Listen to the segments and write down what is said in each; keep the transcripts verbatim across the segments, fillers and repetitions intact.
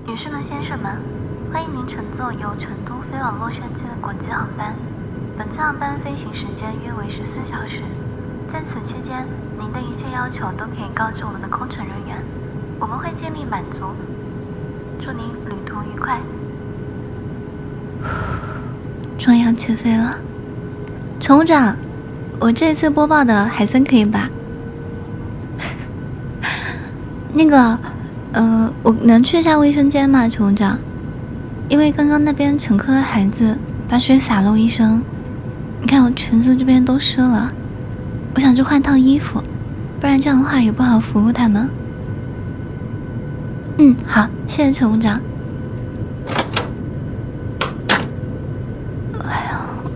女士们、先生们，欢迎您乘坐由成都飞往洛杉矶的国际航班。本次航班飞行时间约为十四小时，在此期间，您的一切要求都可以告知我们的空乘人员，我们会尽力满足。祝您旅途愉快。终于要起飞了，乘务长，我这次播报的还算可以吧？那个。呃，我能去一下卫生间吗，乘务长？因为刚刚那边乘客的孩子把水洒了我一身，你看我裙子这边都湿了，我想去换套衣服，不然这样的话也不好服务他们。嗯，好，谢谢乘务长。哎呦，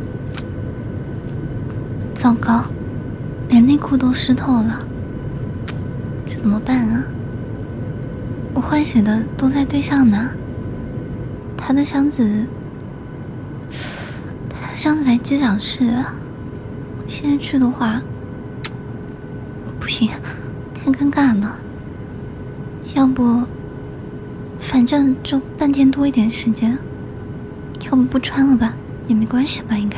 糟糕，连内裤都湿透了，这怎么办啊？我换洗的都在对象呢，他的箱子，他的箱子在机长室，现在去的话，不行，太尴尬了。要不，反正就半天多一点时间，要不不穿了吧，也没关系吧，应该。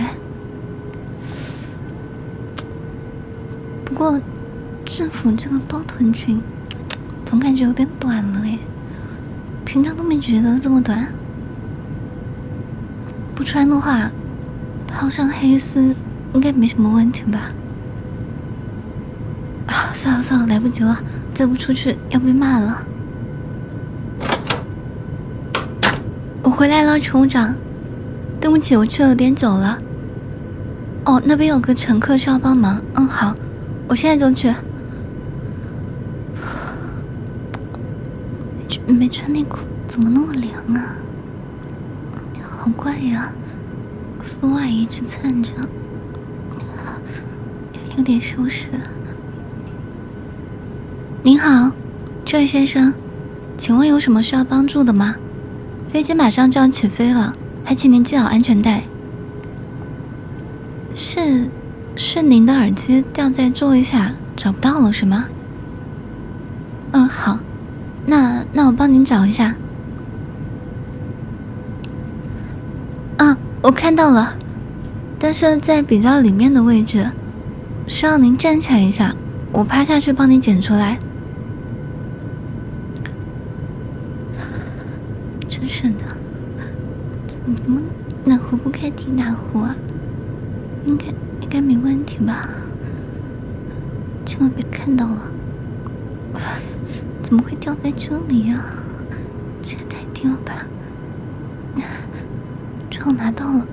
不过，制服这个包臀裙。总感觉有点短了诶，平常都没觉得这么短。不穿的话，套上黑丝应该没什么问题吧？啊，算了算了，来不及了，再不出去要被骂了。我回来了，乘务长。对不起，我去了有点久了。哦，那边有个乘客需要帮忙。嗯，好，我现在就去。没穿内裤怎么那么凉啊？好怪呀，丝袜一直蹭着，有点羞耻。您好，这位先生，请问有什么需要帮助的吗？飞机马上就要起飞了，还请您系好安全带。是，是您的耳机掉在座位下找不到了是吗？嗯，好。那那我帮您找一下。啊，我看到了，但是在比较里面的位置，需要您站起来一下，我趴下去帮你捡出来。真是的，怎么怎么哪壶不开提哪壶啊？应该应该没问题吧？千万别看到了。怎么会掉在这里啊？这也太低了吧！这我拿到了，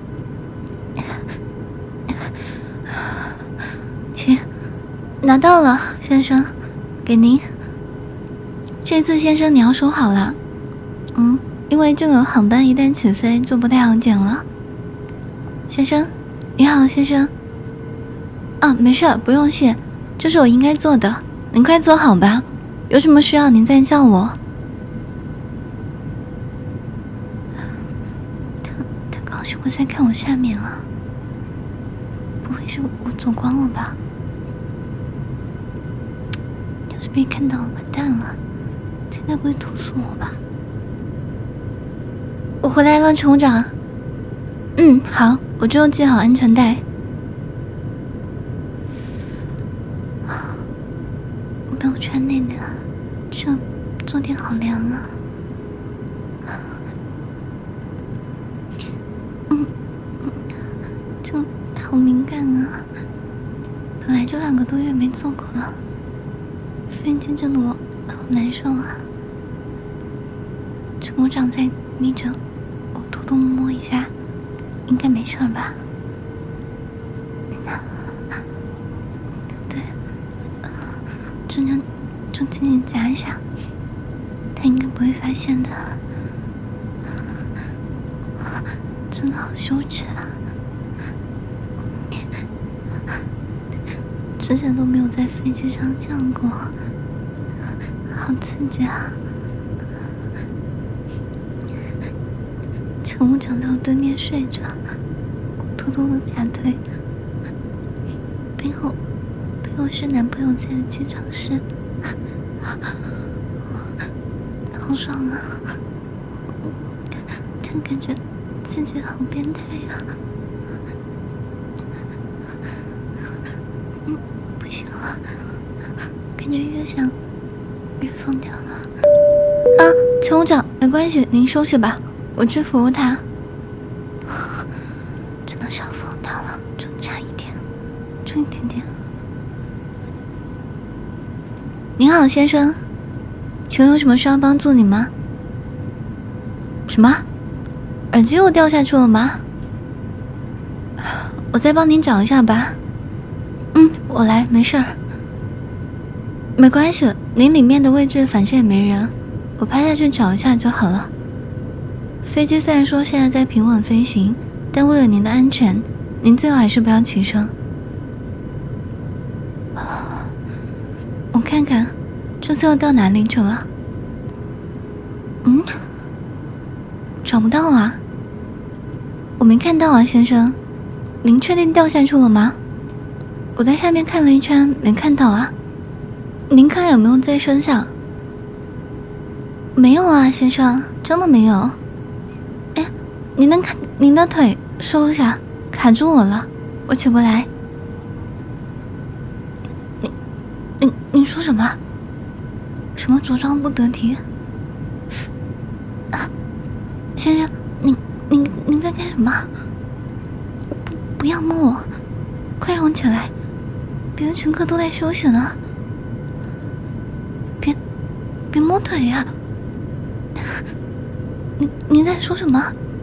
行，拿到了，先生，给您。这次先生你要收好了，嗯，因为这个航班一旦起飞就不太好捡了。先生，你好，先生。啊，没事，不用谢，这是我应该做的，您快坐好吧。有什么需要您再叫我。他他刚是不是在看我下面啊？不会是我走光了吧？要是被看到完蛋了，他应该不会投诉我吧？我回来了，乘务长。嗯，好，我就系好安全带。没有穿内内啊，这坐垫好凉啊。嗯嗯，这好敏感啊，本来就两个多月没坐过了，飞机震得我好难受啊。乘务长在眯着，我偷偷摸一下，应该没事吧？真正正轻轻夹一下，他应该不会发现的。真的好羞耻啊！之前都没有在飞机上这样过，好刺激啊！乘务长在我对面睡着，我偷偷的夹腿，背后。我是男朋友在的机场室，好爽啊！ 但感觉自己好变态呀、啊！嗯，不行了，感觉越想越疯掉了。啊，乘务长，没关系，您收拾吧，我去服务他。真的是要疯掉了，就差一点，就一点点。您好，先生，请问有什么需要帮助你吗？什么？耳机又掉下去了吗？我再帮您找一下吧。嗯，我来，没事儿。没关系，您里面的位置反正也没人，我趴下去找一下就好了。飞机虽然说现在在平稳飞行，但为了您的安全，您最好还是不要起身。我看看，这次又掉哪里去了？嗯，找不到啊。我没看到啊，先生，您确定掉下去了吗？我在下面看了一圈，没看到啊。您看有没有在身上？没有啊，先生，真的没有。哎，您能看您的腿收一下，卡住我了，我起不来。你你你说什么？什么着装不得体？啊，先生，您您您在干什么？不不要摸我，快让我起来，别的乘客都在休息呢。别别摸腿呀！你你在说什么？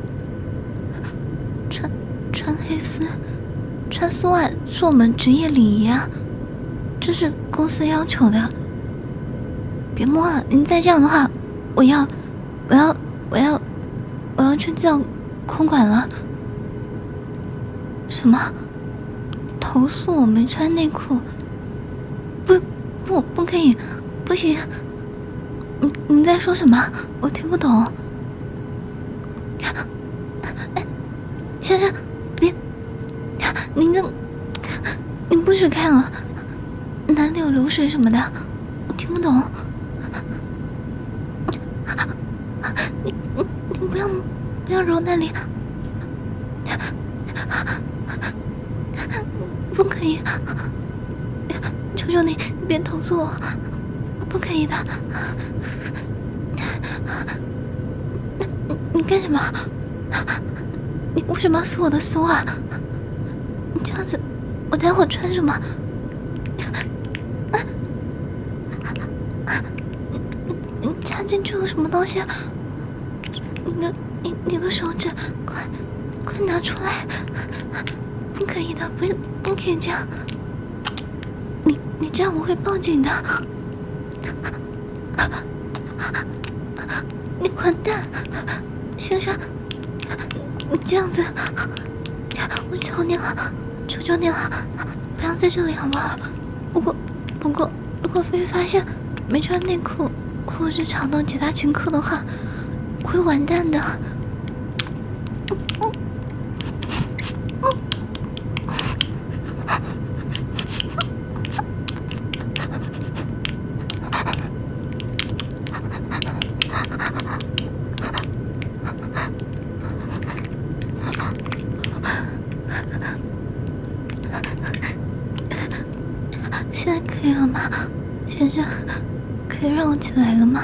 穿穿黑丝，穿丝袜是我们职业礼仪啊，这是公司要求的。别摸了，您再这样的话，我要我要我要我要去叫空管了。什么？投诉我没穿内裤？不不不可以，不行！你你在说什么？我听不懂。哎，先生，别！您这，您不许开了，哪里有流水什么的，我听不懂。你你你不要不要揉那里，不可以！求求你别投诉我，不可以的。你你干什么？你为什么要撕我的丝袜？你这样子，我待会穿什么？你你插进去了什么东西？你的你你的手指，快快拿出来！不可以的，不不可以这样。你你这样我会报警的。你混蛋，先生！你这样子，我求你了，求求你了，不要在这里好不好？如果如果如果被发现没穿内裤，或者是吵到其他乘客的话，我会完蛋的。现在可以了吗，先生？可以让我起来了吗？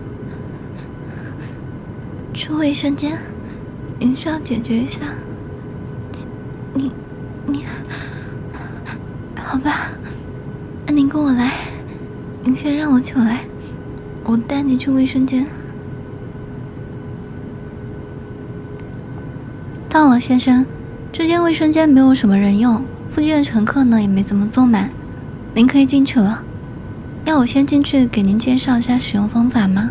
去卫生间，您需要解决一下。你你，好吧，那您跟我来。您先让我起来，我带你去卫生间。到了，先生，这间卫生间没有什么人用，附近的乘客呢也没怎么坐满，您可以进去了。要我先进去给您介绍一下使用方法吗？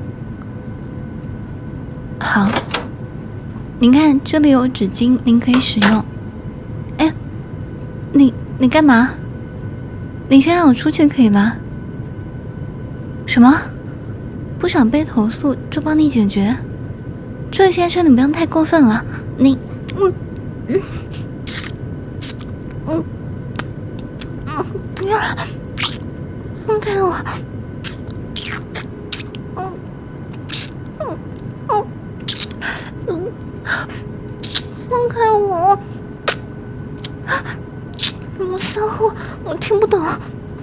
好，您看这里有纸巾，您可以使用。哎，你你干嘛？你先让我出去可以吗？什么？不想被投诉就帮你解决？这位先生，你不要太过分了。你，嗯嗯嗯嗯，不要，放开我！嗯嗯嗯嗯我听不懂。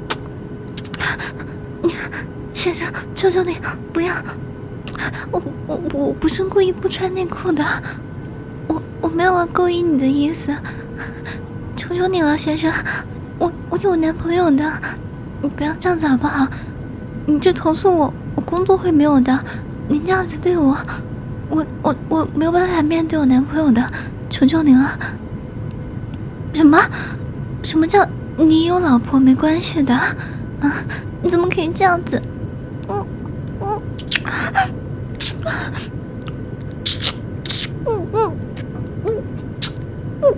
你先生，求求你不要，我我我不是故意不穿内裤的，我我没有要勾引你的意思，求求你了，先生，我我有男朋友的，你不要这样子好不好？你去投诉我，我工作会没有的。你这样子对我，我我我没有办法面对我男朋友的，求求你了。什么？什么叫你有老婆没关系的？啊，你怎么可以这样子？嗯嗯嗯嗯嗯嗯。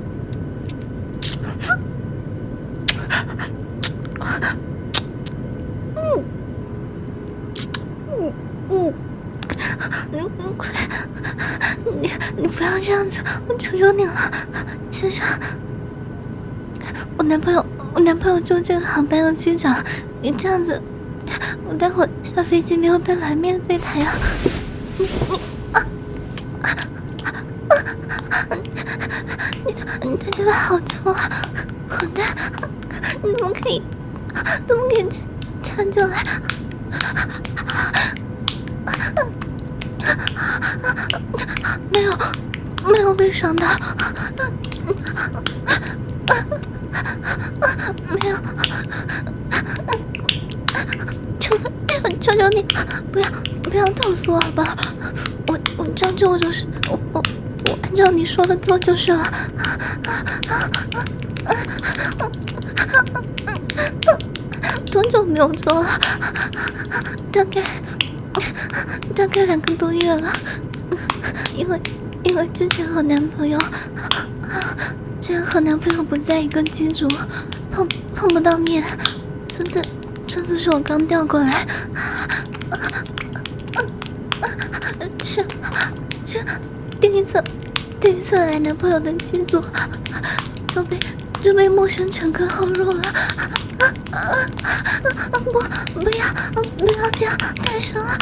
嗯，你你你不要这样子，我求求你了，先生。我男朋友，我男朋友就这个航班的机长，你这样子，我待会下飞机没有办法面对他呀。你你啊啊啊！你你的嘴巴好粗啊，混蛋！你怎么可以，怎么可以抢进来？没有，没有被伤到，没有，求求求求你，不要不要投诉我好不好？我我照做就是我我我按照你说的做就是了。多久没有做了？大概大概两个多月了。因为因为之前和男朋友，之前和男朋友不在一个机组，碰碰不到面。这次这次是我刚调过来，是是第一次第一次来男朋友的机组，就被就被陌生乘客轰入了。不不要不要这样，太深了。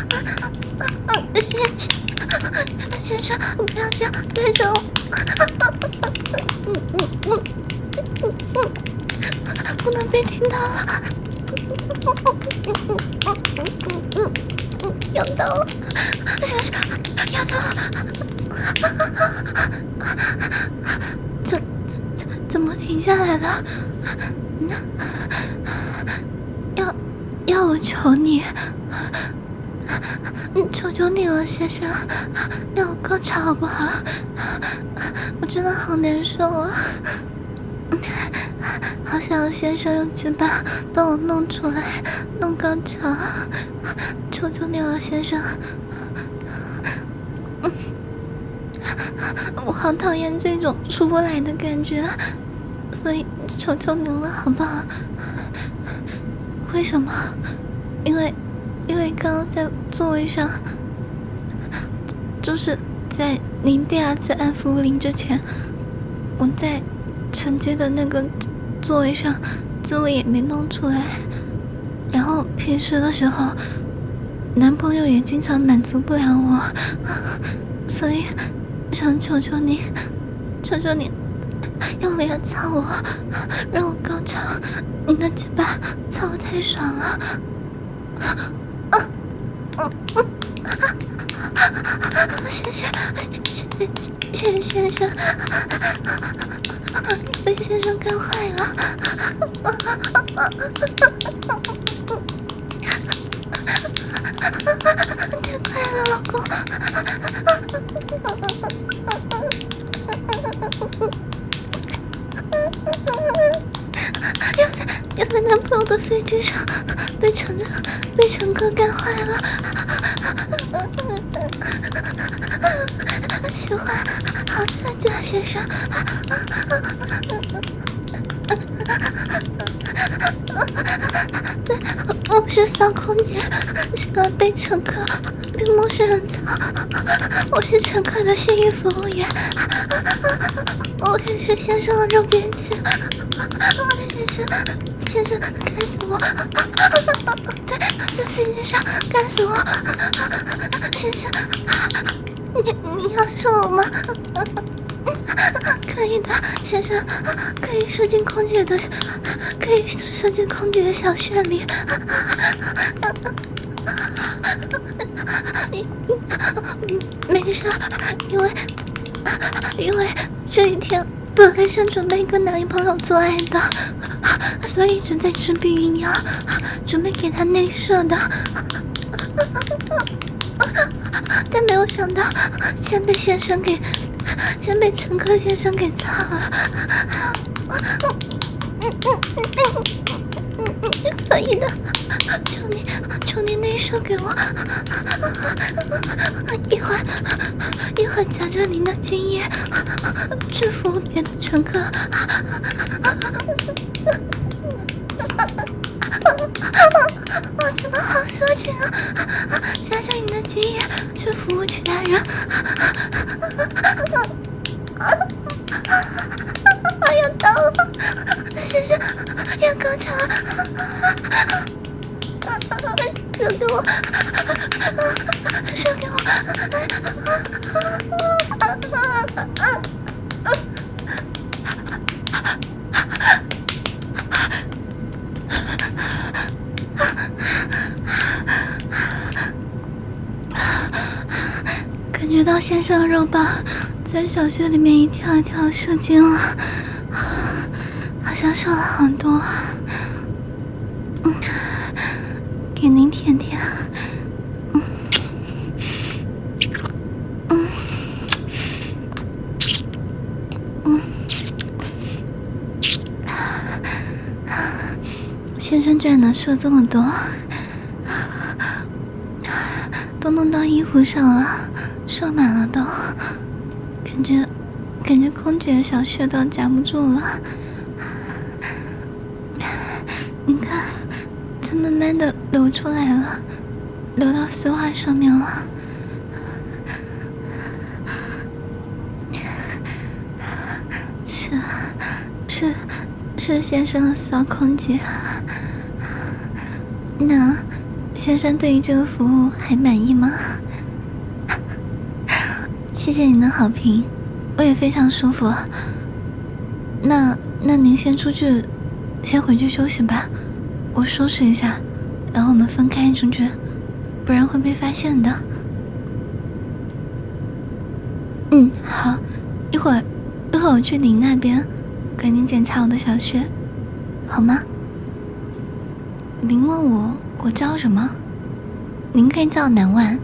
先生先生，不要这样，太深了。嗯嗯嗯嗯嗯，不能被听到了。咬到了，先生咬到了。怎怎怎么停下来了？要要我求你，求求你了，先生，让我高潮好不好？我真的好难受啊，好想要先生用嘴巴帮我弄出来，弄高潮，求求你了，先生。我好讨厌这种出不来的感觉，所以求求您了，好不好？为什么？因为，因为刚刚在座位上，就是在您第二次按服务铃之前，我在承接的那个座位上，自慰也没弄出来。然后平时的时候，男朋友也经常满足不了我，所以想求求你，求求你，用力的操我，让我高潮。你的嘴巴操我太爽了。谢谢谢谢谢先生，被先生干坏了。太快了，老公。又在又在男朋友的飞机上被乘客被乘客干坏了。喜欢，好刺激啊，先生。对，我是骚空姐，喜欢被乘客被陌生人操。我是乘客的幸运服务员，我可是先生的肉边界。先生，先生，干死我！在在飞机上干死我！先生，你你要射我吗？可可以的，先生，可以射进空姐的，可以射进空姐的小穴里。没事，因为因为这一天本来想准备跟男朋友做爱的，所以一直在吃避孕药，准备给他内射的。但没有想到，先被先生给，先被乘客先生给擦了。可以的，求你，求你内射给我。一会儿，一会儿夹着您的精液，去服务别的乘客。我真的好色情啊！夹着你的精液去服务其他人。我要到了，先生，要高潮了！射给我，射给我！感觉到先生的肉棒在小穴里面一跳一跳射精了，好像射了好多。嗯，给您舔舔。嗯嗯嗯，先生居然能射这么多，都弄到衣服上了。射满了都，感觉感觉空姐的小穴都夹不住了。你看，它慢慢的流出来了，流到丝袜上面了。是是是先生的骚空姐。那先生对于这个服务还满意吗？谢谢您的好评，我也非常舒服。那那您先出去，先回去休息吧，我收拾一下，然后我们分开出去，不然会被发现的。嗯，好，一会儿一会儿我去您那边给您检查我的小穴，好吗？您问我我叫什么？您可以叫我南万。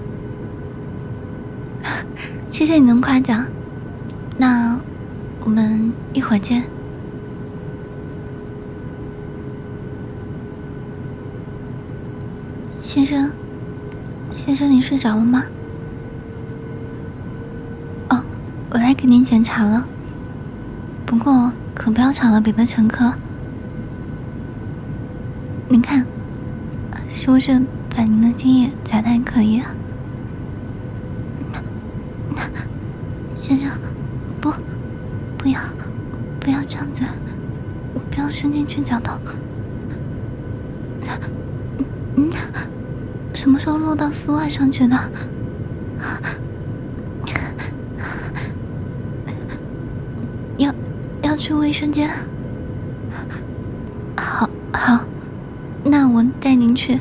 谢谢你的夸奖，那我们一会儿见。先生，先生，你睡着了吗？哦，我来给您检查了，不过可不要吵到别的乘客。您看，是不是把您的精液夹得还可以啊？先生，不，不要，不要这样子，不要伸进去脚头。嗯，什么时候落到丝袜上去的？要要去卫生间？好，好，那我带您去。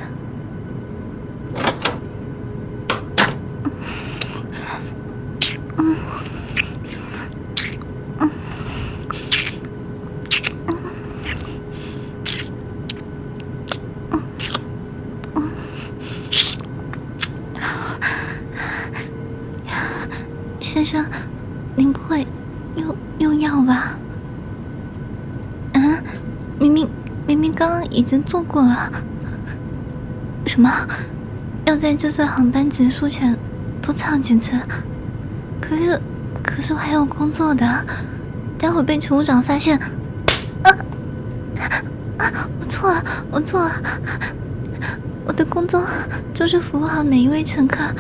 先生，您不会用用药吧？啊，明明明明刚刚已经做过了。什么？要在这次航班结束前多操几次？可是可是我还有工作的，待会被乘务长发现。啊啊！我错了，我错了。我的工作就是服务好每一位乘客。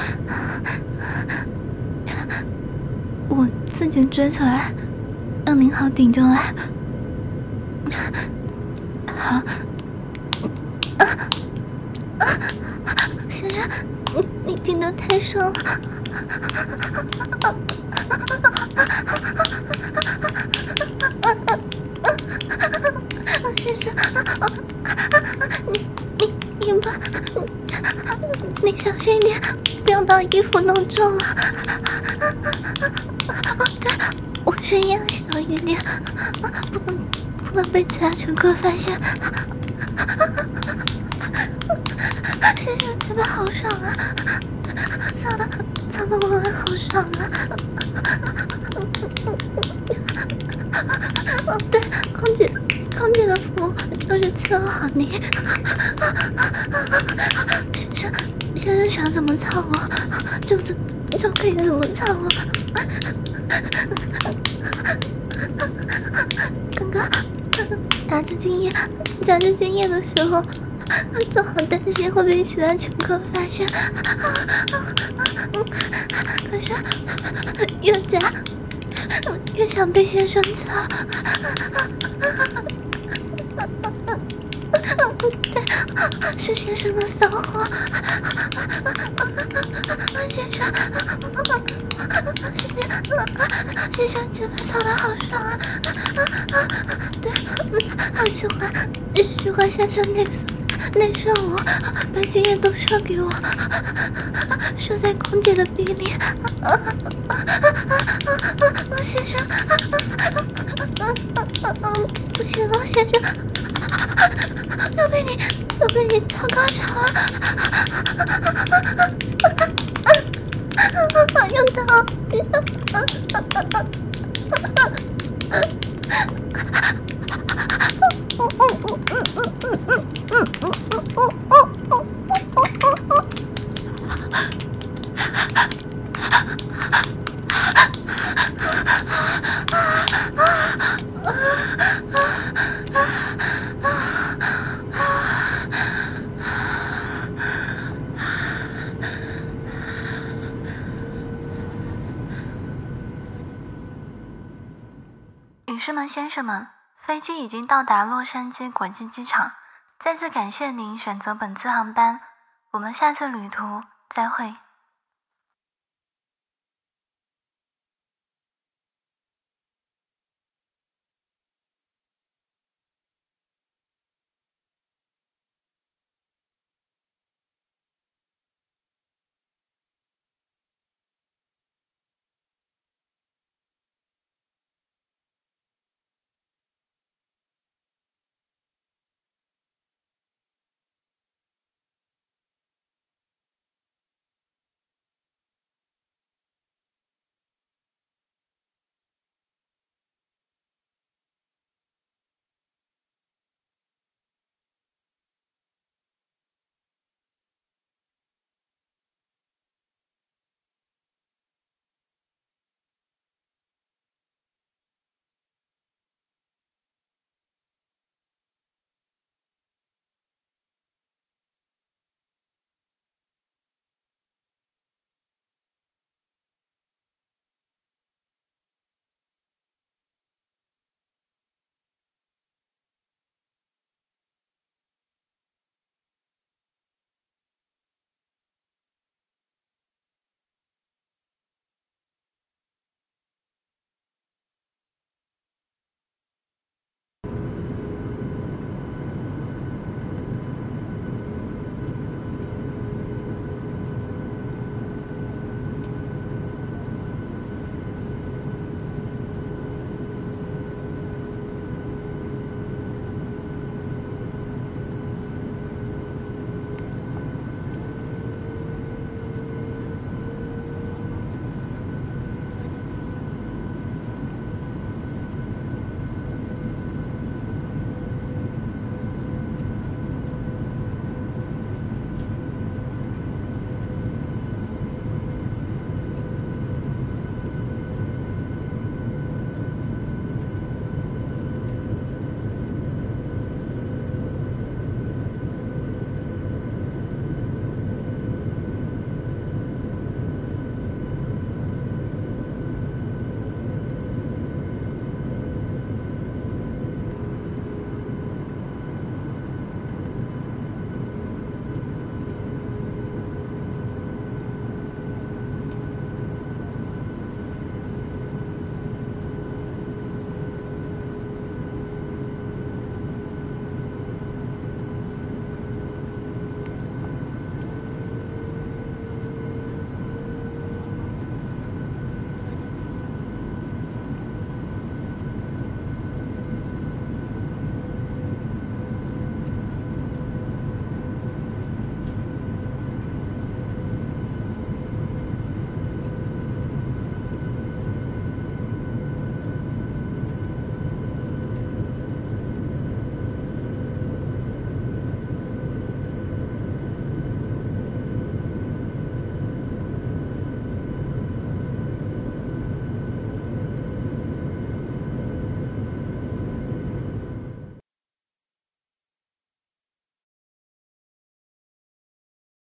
我自己追起来，让您好顶着来。好，啊啊！先生，你你顶得太深了。 把衣服弄皱了。对，我声音要小一点，不能不能被其他乘客发现。先生嘴巴好爽啊，操的操的我好爽啊。哦对，空姐空姐的服务就是伺候好你。先生先生想怎么操我就怎就可以怎么操我。刚刚打着精液打着精液的时候就好担心会被其他乘客发现，可是越夹越想被先生操。对，是先生的骚货。先生，先生，先生嘴巴操的好爽啊！对，好喜欢，喜欢先生内射内射我，把精液都射给我，射在空姐的鼻里。先生，不行了，先生，要被你要被你操高潮了。用刀。女士们、先生们，飞机已经到达洛杉矶国际机场，再次感谢您选择本次航班，我们下次旅途再会。